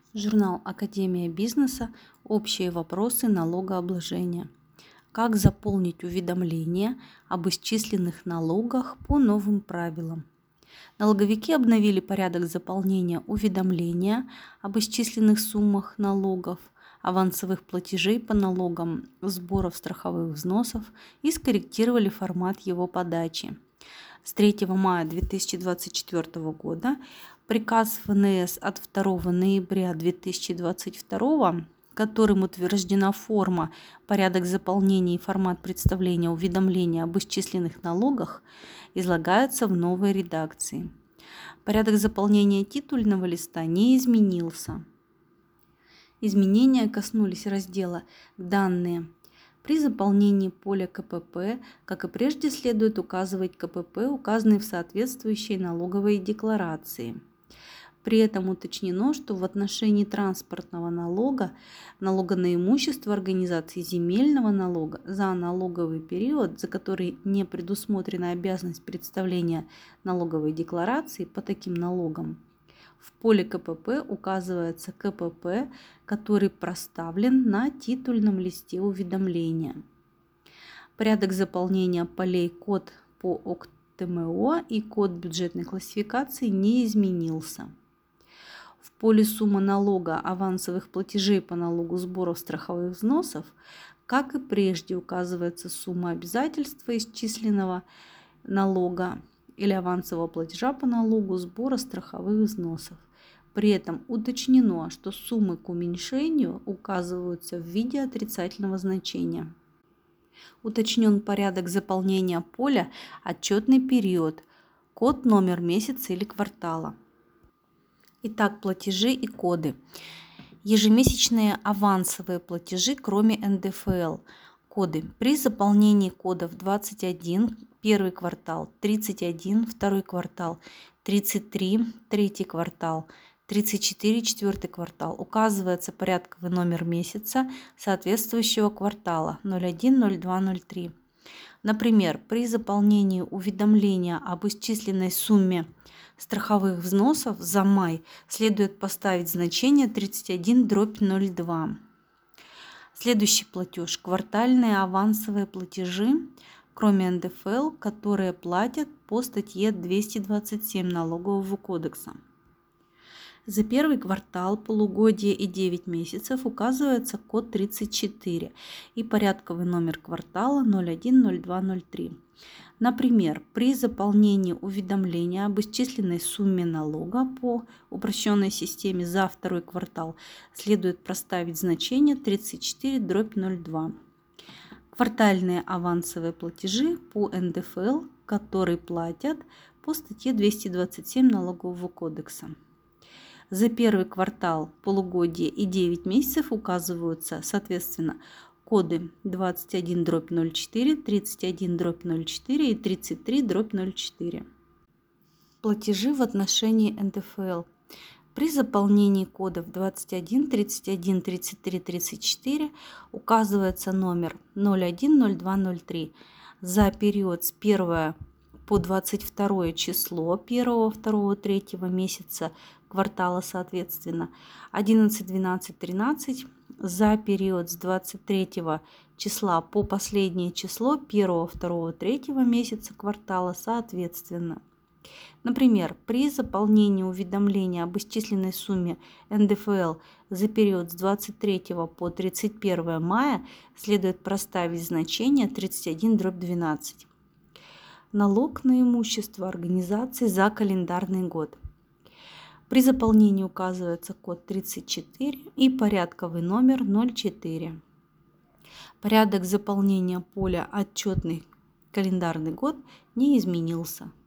Журнал Академия бизнеса. Общие вопросы налогообложения. Как заполнить уведомления об исчисленных налогах по новым правилам? Налоговики обновили порядок заполнения уведомления об исчисленных суммах налогов, авансовых платежей по налогам, сборов страховых взносов и скорректировали формат его подачи. С 3 мая 2024 года приказ ФНС от 2 ноября 2022, которым утверждена форма, порядок заполнения и формат представления уведомления об исчисленных налогах, излагаются в новой редакции. Порядок заполнения титульного листа не изменился. Изменения коснулись раздела «Данные». При заполнении поля КПП, как и прежде, следует указывать КПП, указанный в соответствующей налоговой декларации. При этом уточнено, что в отношении транспортного налога, налога на имущество организации, земельного налога за налоговый период, за который не предусмотрена обязанность представления налоговой декларации по таким налогам, в поле КПП указывается КПП, который проставлен на титульном листе уведомления. Порядок заполнения полей код по ОКТМО и код бюджетной классификации не изменился. В поле сумма налога авансовых платежей по налогу сборов страховых взносов, как и прежде, указывается сумма обязательства исчисленного налога или авансового платежа по налогу сбора страховых взносов. При этом уточнено, что суммы к уменьшению указываются в виде отрицательного значения. Уточнен порядок заполнения поля «Отчетный период», код, номер месяца или квартала. Итак, платежи и коды. Ежемесячные авансовые платежи, кроме НДФЛ. Коды. При заполнении кодов 21, первый квартал, 31, второй квартал, 33, третий квартал, 34, четвертый квартал указывается порядковый номер месяца соответствующего квартала 01, 02, 03. Например, при заполнении уведомления об исчисленной сумме страховых взносов за май следует поставить значение 31/02. Следующий платеж. Квартальные авансовые платежи, кроме НДФЛ, которые платят по статье 227 Налогового кодекса. За первый квартал, полугодие и 9 месяцев указывается код 34 и порядковый номер квартала 01, 02, 03. Например, при заполнении уведомления об исчисленной сумме налога по упрощенной системе за второй квартал следует проставить значение 34/02. Квартальные авансовые платежи по НДФЛ, которые платят по статье 227 Налогового кодекса. За первый квартал, полугодие и 9 месяцев указываются, соответственно, коды 21/04, 31/04 и 33/04. Платежи в отношении НДФЛ. При заполнении кодов 21, 31, 33, 34 указывается номер 01, 02, 03 за период с 1 по 22 число 1, 2, 3 месяца квартала, соответственно, 11, 12, 13 за период с 23 числа по последнее число 1, 2, 3 месяца квартала, соответственно. Например, при заполнении уведомления об исчисленной сумме НДФЛ за период с 23 по 31 мая следует проставить значение 31/12. Налог на имущество организации за календарный год. При заполнении указывается код 34 и порядковый номер 04. Порядок заполнения поля «Отчетный календарный год» не изменился.